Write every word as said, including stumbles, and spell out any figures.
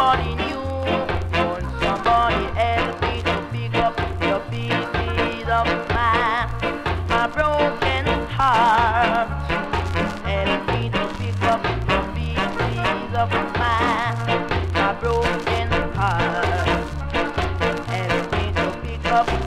calling you. Won't somebody help me to pick up the pieces of my, my broken heart? Help me to pick up the pieces of my, my broken heart. Help me to pick up